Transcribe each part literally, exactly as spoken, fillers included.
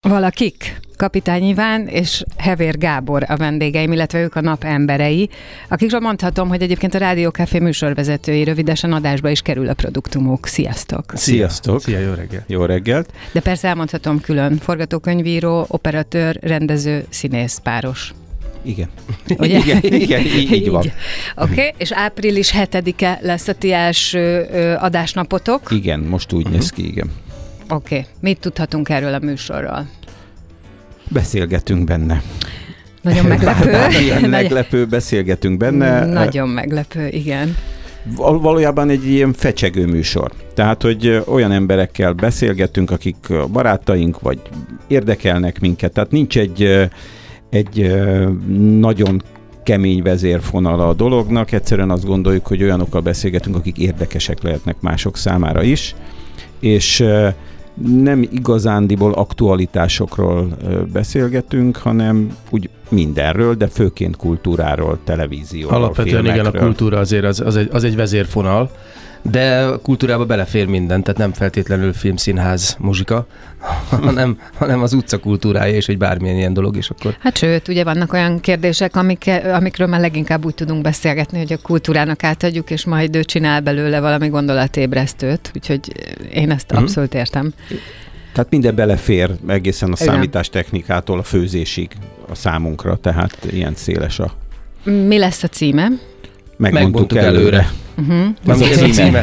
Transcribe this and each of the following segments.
Valakik, Kapitány Iván és Hevér Gábor a vendégeim, illetve ők a nap emberei, akikről mondhatom, hogy egyébként a Rádió Café műsorvezetői, rövidesen adásba is kerül a produktumok. Sziasztok! Sziasztok! Szia, jó reggelt! Jó reggelt! De persze elmondhatom külön, forgatókönyvíró, operatőr, rendező, színész páros. Igen. igen, igen, így, így van. Oké, okay. És április hetedike lesz a ti első ö, adásnapotok? Igen, most úgy uh-huh. néz ki, igen. Oké, okay. Mit tudhatunk erről a műsorról? Beszélgetünk benne. Nagyon meglepő. Ilyen meglepő, beszélgetünk benne. Nagyon meglepő, igen. Val- valójában egy ilyen fecsegő műsor. Tehát, hogy olyan emberekkel beszélgetünk, akik barátaink, vagy érdekelnek minket. Tehát nincs egy, egy nagyon kemény vezérfonala a dolognak. Egyszerűen azt gondoljuk, hogy olyanokkal beszélgetünk, akik érdekesek lehetnek mások számára is. És nem igazándiból aktualitásokról beszélgetünk, hanem úgy mindenről, de főként kultúráról, televízióról, alapvetően filmekről. Igen, a kultúra azért az, az, egy, az egy vezérfonal, de a kultúrába belefér minden, tehát nem feltétlenül film, színház, muzsika, hanem, hanem az utca kultúrája és egy bármilyen ilyen dolog, és akkor... Hát sőt, ugye vannak olyan kérdések, amik, amikről már leginkább úgy tudunk beszélgetni, hogy a kultúrának átadjuk, és majd ő csinál belőle valami gondolatébresztőt, úgyhogy én ezt mm-hmm. abszolút értem. Tehát minden belefér, egészen a Igen. számítástechnikától a főzésig a számunkra, tehát ilyen széles a... Mi lesz a címe? Megmondtuk, Megmondtuk előre. előre. Uh-huh. Ez a címe.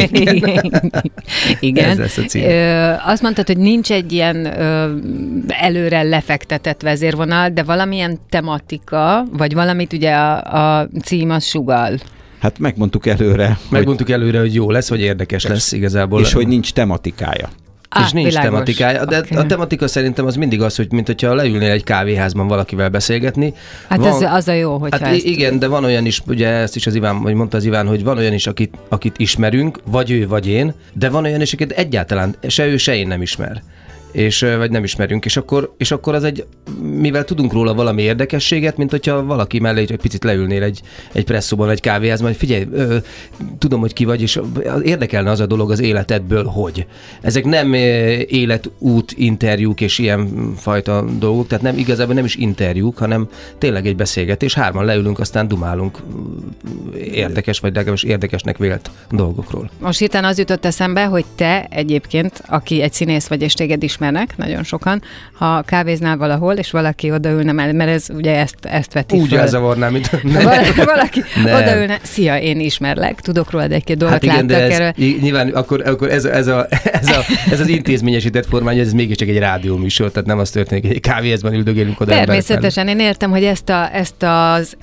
Igen. Ez lesz a címe. Ö, azt mondtad, hogy nincs egy ilyen ö, előre lefektetett vezérvonal, de valamilyen tematika, vagy valamit ugye a, a cím az sugall. Hát megmondtuk előre. Megmondtuk hogy... előre, hogy jó lesz, vagy érdekes lesz igazából. És hogy nincs tematikája. Ah, és nincs világos. tematikája, de okay. A tematika szerintem az mindig az, hogy mint hogyha leülnél egy kávéházban valakivel beszélgetni. Hát van, ez az a jó, hogyha hát ezt... igen, de van olyan is, ugye ezt is az Iván, vagy mondta az Iván, hogy van olyan is, akit, akit ismerünk, vagy ő, vagy én, de van olyan is, akit egyáltalán se ő, se én nem ismer. És, vagy nem ismerünk, és akkor, és akkor az egy, mivel tudunk róla valami érdekességet, mint hogyha valaki mellé egy picit leülnél egy, egy presszóban, egy kávéházban, hogy figyelj, ö, tudom, hogy ki vagy, és érdekelne az a dolog az életedből, hogy. Ezek nem életút interjúk és ilyen fajta dolgok, tehát nem igazából nem is interjúk, hanem tényleg egy beszélgetés, hárman leülünk, aztán dumálunk érdekes, vagy legalábbis érdekesnek vélt dolgokról. Most hirtelen az jutott eszembe, hogy te egyébként, aki egy színész vagy, és téged is ismernek, nagyon sokan, ha kávéznál valahol, és valaki odaülne mellé, mert ez ugye ezt, ezt veti úgy föl. Úgy elzavarnám, mint... Valaki, valaki odaülne, szia, én ismerlek, tudok rólad egy-két dolgot, hát igen, láttak de ez, erről. Nyilván akkor, akkor ez, ez, a, ez, a, ez az intézményesített formány, ez mégiscsak egy rádióműsor, tehát nem az történik, hogy egy kávéházban üldögélünk oda. Természetesen, én értem, hogy ezt, a, ezt, az,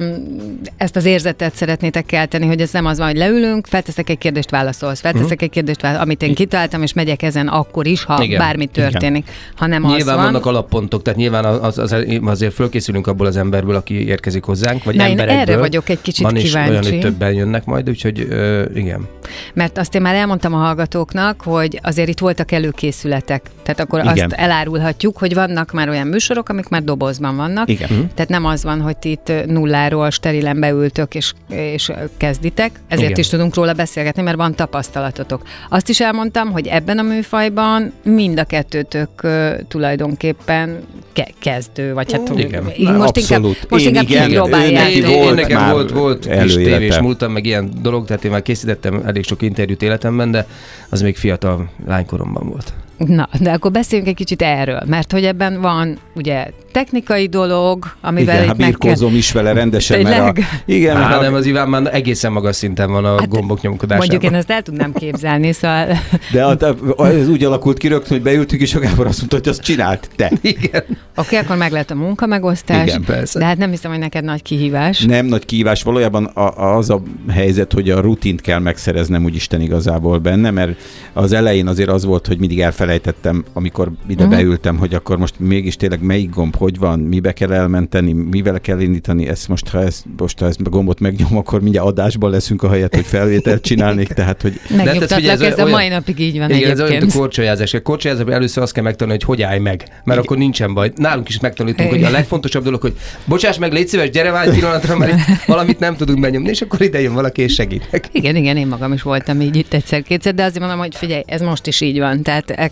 ezt az érzetet szeretnétek kelteni, hogy ez nem az van, hogy leülünk, felteszek egy kérdést, válaszolsz, felteszek uh-huh. egy kérdést, válaszolsz, amit én kitaláltam, és megyek ezen akkor is, ha igen. bármi történik, igen. hanem az nyilván van. vannak alappontok, tehát nyilván az, az, azért fölkészülünk abból az emberből, aki érkezik hozzánk, vagy Na, emberekből. Erre vagyok egy kicsit van kíváncsi. Van is olyan, hogy többen jönnek majd, úgyhogy ö, igen. Mert azt én már elmondtam a hallgatóknak, hogy azért itt voltak előkészületek. Tehát akkor igen. azt elárulhatjuk, hogy vannak már olyan műsorok, amik már dobozban vannak. Igen. Tehát nem az van, hogy ti itt nulláról sterilen beültök és, és kezditek. Ezért igen. is tudunk róla beszélgetni, mert van tapasztalatotok. Azt is elmondtam, hogy ebben a műfajban mind a kettőtök uh, tulajdonképpen ke- kezdő, vagy hát igen. most inkább, most inkább kipróbálják. Én, én, én nekem volt, volt kis tévés múltam, meg ilyen dolog, tehát én már készítettem elég sok interjút életemben, de az még fiatal lánykoromban volt. Na, de akkor beszéljünk egy kicsit erről, mert hogy ebben van ugye technikai dolog, amivel igen, itt hát birkózom is vele rendesen, mert a... Igen, Á, a... nem, az Iván már egészen magas szinten van a hát, gombok nyomkodásában. Mondjuk én ezt el tudnám képzelni, szóval... De ez úgy alakult ki rögtön, hogy beültünk, és a Gábor azt mondta, hogy azt csinált te. Igen. Oké, okay, akkor meg lehet a munkamegosztás. Igen, persze. De hát nem hiszem, hogy neked nagy kihívás. Nem nagy kihívás, valójában a, az a helyzet, hogy a rutint kell megszereznem úgyisten igazából benne, mert az elején azért az volt, hogy mindig elfelejtettem, amikor ide uh-huh. beültem, hogy akkor most mégis tényleg melyik gomb, hogy van, mibe kell elmenteni, mivel kell indítani, ezt most, ha ezt, most, ha ezt a gombot megnyom, akkor mindjárt adásban leszünk a helyet, hogy felvételt csinálnék, tehát, hogy... Megnyugtatlak, ez, ez a mai napig így van. Igen, ez olyan, mint a korcsolyázás. A korcsolyázásban először azt kell megtanulni, hogy hogy állj meg, mert igen. akkor nincsen baj. Nálunk is megtanítunk, hogy a legfontosabb dolog, hogy bocsáss meg, légy szíves, gyere várj pillanatra, mert itt valamit nem tudunk benyomni, és akkor ide jön valaki és segítek. Igen, igen, én magam is voltam így itt egyszer-kétszer, de azért mondom, hogy figyelj, ez most is így van, tehát el kell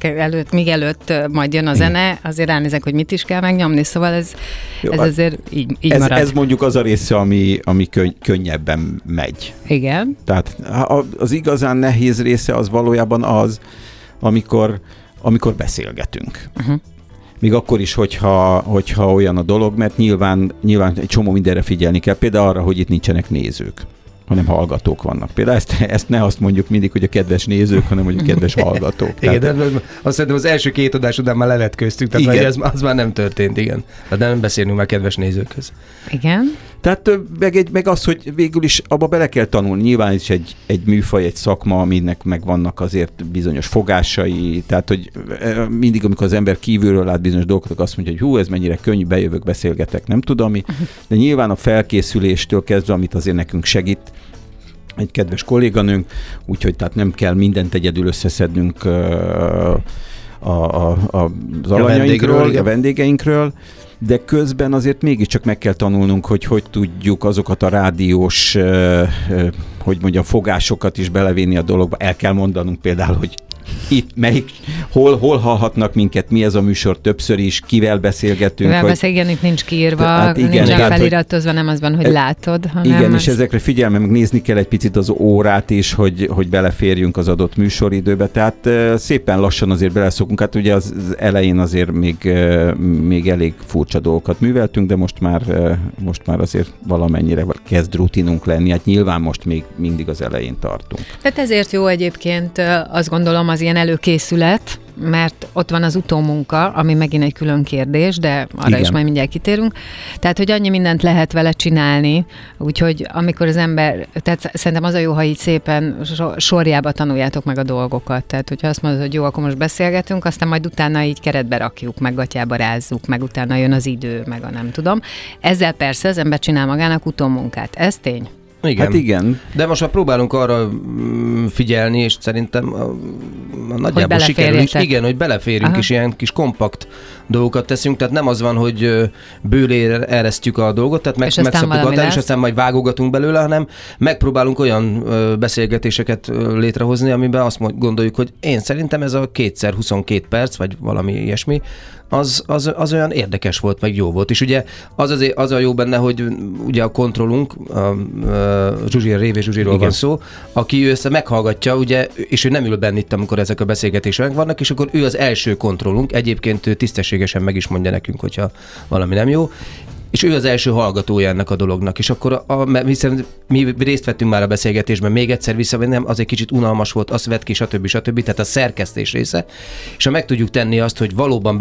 előtt, míg előtt majd jön a zene, azért ránézek, hogy mit is kell megnyomni, szóval ez, Jó, ez azért így, így ez, marad. Ez mondjuk az a része, ami, ami könny, könnyebben megy. Igen. Tehát az igazán nehéz része az valójában az, amikor, amikor beszélgetünk. Uh-huh. Még akkor is, hogyha, hogyha olyan a dolog, mert nyilván, nyilván egy csomó mindenre figyelni kell, például arra, hogy itt nincsenek nézők, hanem hallgatók vannak. Például ezt, ezt ne azt mondjuk mindig, hogy a kedves nézők, hanem hogy a kedves hallgatók. Igen, tehát, de azt szerintem az első két adás után már levetköztük, tehát ez, az már nem történt, igen. De nem beszélünk már kedves nézőkhöz. Igen. Tehát meg, egy, meg az, hogy végül is abba bele kell tanulni. Nyilván is egy, egy műfaj, egy szakma, aminek megvannak azért bizonyos fogásai. Tehát, hogy mindig, amikor az ember kívülről lát bizonyos dolgokat, azt mondja, hogy hú, ez mennyire könnyű, bejövök, beszélgetek, nem tudom mi. De nyilván a felkészüléstől kezdve, amit azért nekünk segít, egy kedves kolléganőnk, úgyhogy tehát nem kell mindent egyedül összeszednünk uh, a, a, a, az alanyainkról, a vendégeinkről, de közben azért mégiscsak meg kell tanulnunk, hogy hogy tudjuk azokat a rádiós, uh, uh, hogy mondjam, fogásokat is belevinni a dologba. El kell mondanunk például, hogy itt melyik, hol, hol hallhatnak minket, mi ez a műsor, többször is, kivel beszélgetünk. Kivel beszélgetünk, itt nincs kiírva, hát igen, nincs tehát, feliratozva, nem az van, hogy látod. Hanem igen, az... és ezekre figyelme, meg nézni kell egy picit az órát is, hogy, hogy beleférjünk az adott műsoridőbe. Tehát uh, szépen lassan azért beleszokunk. Hát ugye az, az elején azért még, uh, még elég furcsa dolgokat műveltünk, de most már, uh, most már azért valamennyire kezd rutinunk lenni. Hát nyilván most még mindig az elején tartunk. Tehát ezért jó egyébként azt gondolom az ilyen előkészület, mert ott van az utómunka, ami megint egy külön kérdés, de arra Igen. is majd mindjárt kitérünk. Tehát, hogy annyi mindent lehet vele csinálni, úgyhogy amikor az ember, tehát szerintem az a jó, ha így szépen sorjába tanuljátok meg a dolgokat. Tehát, hogyha azt mondod, hogy jó, akkor most beszélgetünk, aztán majd utána így keretbe rakjuk, meg gatyába rázzuk, meg utána jön az idő, meg a nem tudom. Ezzel persze az ember csinál magának utómunkát. Ez tény. Igen. Hát igen. De most már próbálunk arra figyelni, és szerintem a, a nagyjából sikerül is. Igen, hogy beleférjünk, Aha. és ilyen kis kompakt dolgokat teszünk, tehát nem az van, hogy bőlére eresztjük a dolgot, tehát meg, megszabtuk a és aztán majd vágogatunk belőle, hanem megpróbálunk olyan beszélgetéseket létrehozni, amiben azt gondoljuk, hogy én szerintem ez a kétszer huszonkét perc, vagy valami ilyesmi, Az, az, az olyan érdekes volt, meg jó volt. És ugye az, az, az a jó benne, hogy ugye a kontrollunk, a, a Zsuzsi, a Révé Zsuzsiról Igen. van szó, aki ő össze meghallgatja, ugye, és ő nem ül benne itt, amikor ezek a beszélgetések vannak, és akkor ő az első kontrollunk, egyébként ő tisztességesen meg is mondja nekünk, hogyha valami nem jó, és ő az első hallgatója ennek a dolognak, és akkor, a, a, hiszen mi részt vettünk már a beszélgetésben, még egyszer visszamennem, az egy kicsit unalmas volt, azt vett ki, stb. stb. Tehát a szerkesztés része, és ha meg tudjuk tenni azt, hogy valóban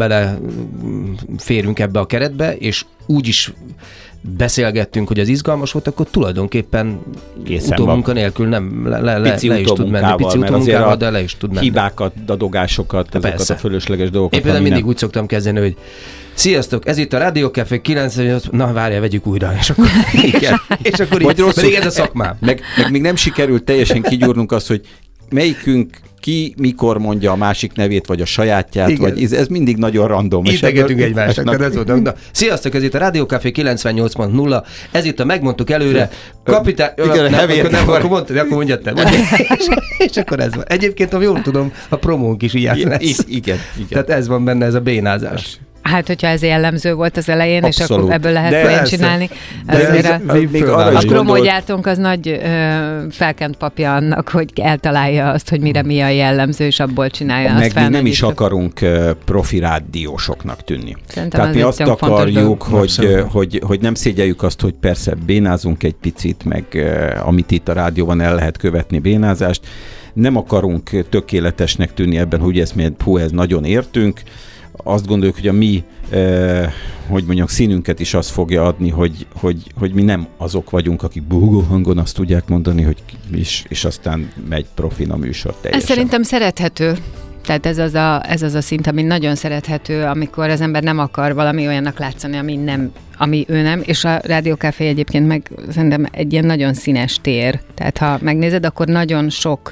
beleférünk ebbe a keretbe, és úgy is beszélgettünk, hogy az izgalmas volt, akkor tulajdonképpen utómunka nélkül nem le, le, le, le is tud menni. Pici utómunkával, de le is tud menni. Hibákat, dadogásokat, ezeket Persze. a fölösleges dolgokat. Én például mindig nem... úgy szoktam kezdeni, hogy sziasztok, ez itt a Rádió Café kilencvennyolc, na várjál, vegyük újra, és akkor, igen, és akkor így, pedig ez a szakmám. Meg, meg még nem sikerült teljesen kigyúrnunk azt, hogy melyikünk ki mikor mondja a másik nevét, vagy a sajátját, Igen. vagy ez, ez mindig nagyon random. Integetünk egymásnak, ez volt. Na, sziasztok, ez itt a Rádió Café kilencvennyolc pont nulla, ez itt a megmondtuk előre, kapitán... Igen, nem, akkor, nem, akkor, mondtad, akkor mondjad te. és, és akkor ez van. Egyébként, ha jól tudom, a promónk is ilyen lesz. Igen, igen. Tehát ez van benne, ez a bénázás. Hát, hogyha ez jellemző volt az elején, Abszolút. És akkor ebből lehet de olyan csinálni. De ez, a, még, még a promógyártónk az nagy ö, felkent papja annak, hogy eltalálja azt, hogy mire mi a jellemző, és abból csinálja meg azt mi nem is akarunk uh, profi rádiósoknak tűnni. Szerintem Tehát mi azt akarjuk, hogy, hogy, hogy, hogy nem szégyeljük azt, hogy persze bénázunk egy picit, meg uh, amit itt a rádióban el lehet követni bénázást. Nem akarunk tökéletesnek tűnni ebben, hogy ezt mi hú, ez nagyon értünk. Azt gondoljuk, hogy a mi, eh, hogy mondjam, színünket is azt fogja adni, hogy, hogy, hogy mi nem azok vagyunk, akik búgó hangon azt tudják mondani, hogy és, és aztán megy profin a műsor teljesen. Ez szerintem szerethető. Tehát ez az, a, ez az a szint, ami nagyon szerethető, amikor az ember nem akar valami olyannak látszani, ami nem ami ő nem, és a Rádiókafé egyébként meg szerintem egy ilyen nagyon színes tér. Tehát ha megnézed, akkor nagyon sok,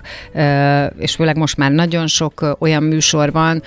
és főleg most már nagyon sok olyan műsor van,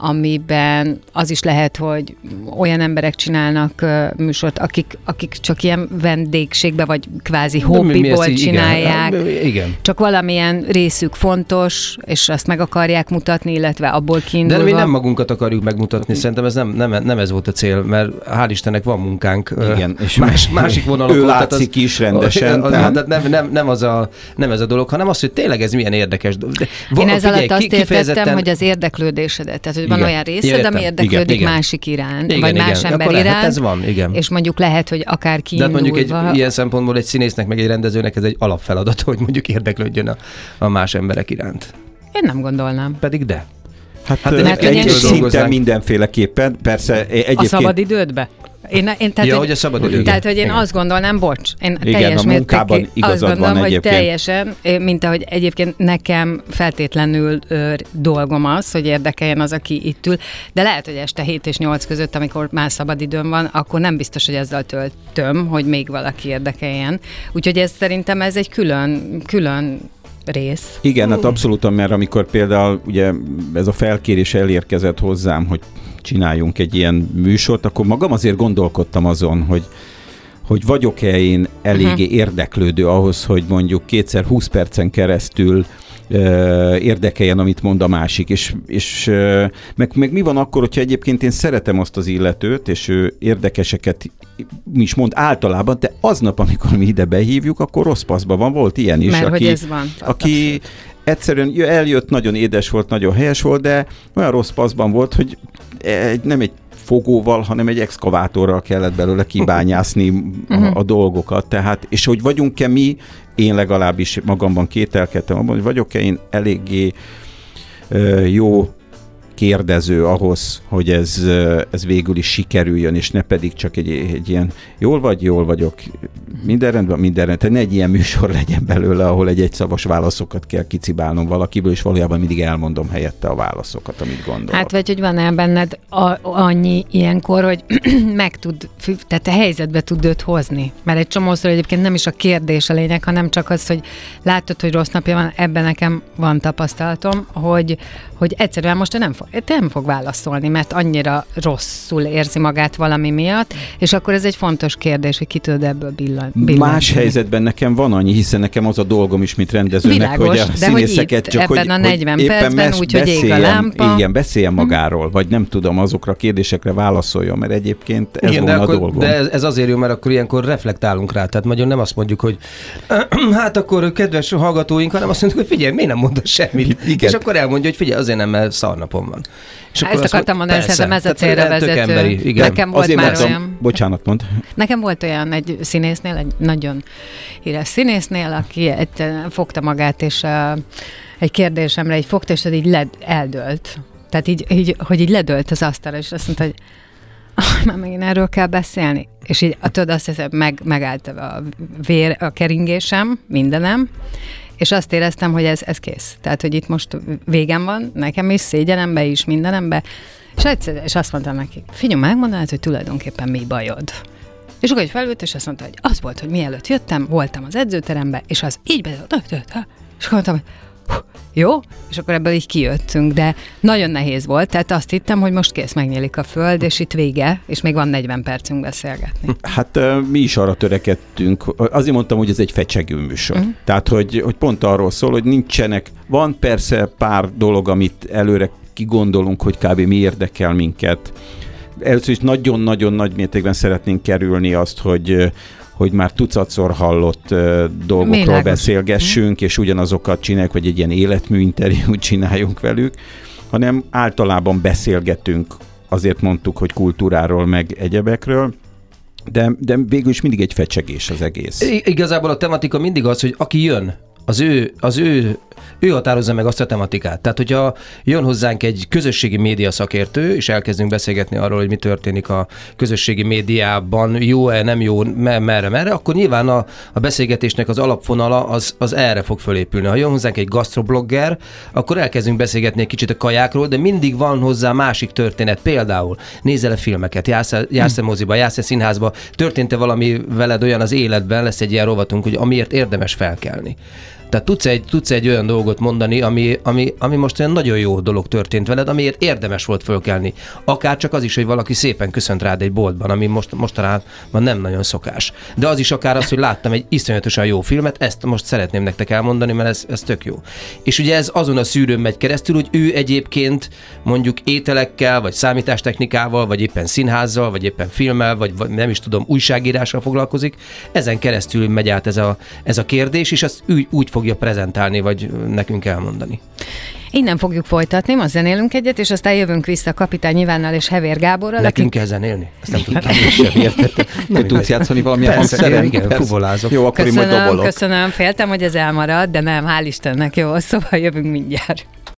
amiben az is lehet, hogy olyan emberek csinálnak műsort, akik, akik csak ilyen vendégségbe, vagy kvázi hobbiból csinálják. Igen. igen. Csak valamilyen részük fontos, és azt meg akarják mutatni, illetve abból kiindulva. De mi nem magunkat akarjuk megmutatni, szerintem ez nem, nem, nem ez volt a cél, mert hál' Istennek van munkánk. Igen, és más, másik vonalakon. Ő látszik is rendesen. Az, tehát az, nem, nem, nem, az a, nem ez a dolog, hanem az, hogy tényleg ez milyen érdekes. De, Én ez alatt azt kifejezetten... értettem, hogy az érdeklődésedet, tehát hogy van igen, olyan részed, értem. ami érdeklődik igen, másik iránt, igen, vagy igen, más igen. ember Akkor iránt, lehet, ez van, igen. és mondjuk lehet, hogy akár kiindulva... De mondjuk egy ilyen szempontból egy színésznek, meg egy rendezőnek ez egy alapfeladat, hogy mondjuk érdeklődjön a, a más emberek iránt. Én nem gondolnám. Pedig de. Hát, hát egy szinten mindenféleképpen, persze egyébként... A szabadidődbe? Én, én, tehát, ja, hogy, hogy a szabadidő. Tehát, hogy én igen. azt gondolnám, bocs, én igen, teljes mértékig azt gondolom, van hogy egyébként. teljesen, mint ahogy egyébként nekem feltétlenül ö, dolgom az, hogy érdekeljen az, aki itt ül, de lehet, hogy este hét és nyolc között, amikor már szabadidőm van, akkor nem biztos, hogy ezzel töltöm, hogy még valaki érdekeljen. Úgyhogy ez szerintem ez egy külön, külön rész. Igen, hát abszolút, mert amikor például ugye ez a felkérés elérkezett hozzám, hogy csináljunk egy ilyen műsort, akkor magam azért gondolkodtam azon, hogy, hogy vagyok-e én eléggé uh-huh. érdeklődő ahhoz, hogy mondjuk kétszer húsz percen keresztül uh, érdekeljen, amit mond a másik, és, és uh, meg, meg mi van akkor, hogyha egyébként én szeretem azt az illetőt, és ő érdekeseket is mond általában, de aznap, amikor mi ide behívjuk, akkor rossz paszban van, volt ilyen is, mert aki, hogy ez van, aki egyszerűen eljött, nagyon édes volt, nagyon helyes volt, de olyan rossz paszban volt, hogy egy, nem egy fogóval, hanem egy exkavátorral kellett belőle kibányászni a, a dolgokat. Tehát, és hogy vagyunk-e mi, én legalábbis magamban kételkedtem abban, hogy vagyok-e én eléggé uh, jó kérdező ahhoz, hogy ez, ez végül is sikerüljön, és ne pedig csak egy, egy ilyen jól vagy, jól vagyok, minden rendben, minden rendben. Tehát ne egy ilyen műsor legyen belőle, ahol egy egyszavas válaszokat kell kicibálnom valakiből, és valójában mindig elmondom helyette a válaszokat, amit gondolok. Hát vagy, hogy van-e benned a, annyi ilyenkor, hogy meg tud, tehát a helyzetbe tud őt hozni. Mert egy csomószor egyébként nem is a kérdés a lényeg, hanem csak az, hogy látod, hogy rossz napja van, ebben nekem van tapasztalatom, hogy, hogy egyszerűen most nem fog, nem fog válaszolni, mert annyira rosszul érzi magát valami miatt, és akkor ez egy fontos kérdés, hogy ki tud ebből billan, billan. Más helyzetben nekem van annyi, hiszen nekem az a dolgom is, mint rendezőnek, világos, hogy a színészeket csak, ebben hogy, a negyven hogy percben úgy, hogy ég a lámpa. Igen, beszéljen magáról, vagy nem tudom, azokra a kérdésekre válaszoljon, mert egyébként ez igen, volna de akkor, a dolgom. De ez, ez azért jó, mert akkor ilyenkor reflektálunk rá, tehát nagyon nem azt mondjuk, hogy hát akkor kedves hallgatóink, hanem azt mondjuk, hogy figyelj, miért nem mondod semmit? Igen. És akkor elmondja, hogy figyelj, azért nem, mert szarnapom van. És ezt akartam mondani, hogy szerintem ez a célra vezető. Emberi, igen. Nekem volt azért már mondtam, olyan... Bocsánat, mond. Nekem volt olyan egy színésznél, egy nagyon híres színésznél, aki egy, fogta magát, és uh, egy kérdésemre így fogta, és így led, eldőlt. Tehát így, így, hogy így ledőlt az asztalra, és azt mondta, hogy ah, már megint erről kell beszélni. És így, tudod, azt hiszem, meg, megállt a vér, a keringésem, mindenem, és azt éreztem, hogy ez, ez kész. Tehát, hogy itt most végem van, nekem is, szégyenembe is, mindenembe. És egyszer, és azt mondtam neki, figyelj, megmondanád, hogy tulajdonképpen mi bajod. És akkor egy felült, és azt mondta, hogy az volt, hogy mielőtt jöttem, voltam az edzőterembe, és az így bedőlt, és akkor mondtam, hogy jó, és akkor ebből így kijöttünk, de nagyon nehéz volt, tehát azt hittem, hogy most kész, megnyílik a föld, és itt vége, és még van negyven percünk beszélgetni. Hát mi is arra törekedtünk, azért mondtam, hogy ez egy fecsegő műsor. Uh-huh. Tehát, hogy, hogy pont arról szól, hogy nincsenek, van persze pár dolog, amit előre kigondolunk, hogy kb. Mi érdekel minket. Először is nagyon-nagyon nagy mértékben szeretnénk kerülni azt, hogy hogy már tucatszor hallott uh, dolgokról Mélágos. beszélgessünk, és ugyanazokat csináljuk, hogy egy ilyen életműinterjút csináljunk velük, hanem általában beszélgetünk, azért mondtuk, hogy kultúráról, meg egyebekről, de, de végül is mindig egy fecsegés az egész. I- igazából a tematika mindig az, hogy aki jön, az ő, az ő ő határozza meg azt a tematikát. Tehát, hogyha jön hozzánk egy közösségi média szakértő, és elkezdünk beszélgetni arról, hogy mi történik a közösségi médiában, jó-e, nem jó, merre, merre, akkor nyilván a, a beszélgetésnek az alapfonala az, az erre fog fölépülni. Ha jön hozzánk egy gastroblogger, akkor elkezdünk beszélgetni egy kicsit a kajákról, de mindig van hozzá másik történet. Például nézel-e filmeket, jársz-e, jársz-e moziba, jársz-e színházba, történt-e valami veled olyan az életben, lesz egy ilyen rovatunk, hogy amiért érdemes felkelni. Tehát tudsz egy, tudsz egy olyan dolgot mondani, ami, ami, ami most olyan nagyon jó dolog történt veled, amiért érdemes volt fölkelni. Akár csak az is, hogy valaki szépen köszönt rád egy boltban, ami most, mostanában nem nagyon szokás. De az is akár az, hogy láttam egy iszonyatosan jó filmet, ezt most szeretném nektek elmondani, mert ez, ez tök jó. És ugye ez azon a szűrőn megy keresztül, hogy ő egyébként mondjuk ételekkel, vagy számítástechnikával, vagy éppen színházzal, vagy éppen filmmel, vagy, vagy nem is tudom, újságírással foglalkozik. Ezen keresztül megy át ez a, ez a kérdés, és azt úgy, úgy fogja prezentálni, vagy nekünk elmondani. Innen fogjuk folytatni, most zenélünk egyet, és aztán jövünk vissza Kapitány Ivánnal és Hevér Gáborral. Nekünk akik... kell zenélni? Ezt nem tudtam. Nem sem értettem. Nem tudsz játszani valamilyen hangszeren? Igen, fuvolázok. Jó, akkor köszönöm, én majd dobolok. Köszönöm, féltem, hogy ez elmarad, de nem, hál' Istennek, jó, szóval jövünk mindjárt.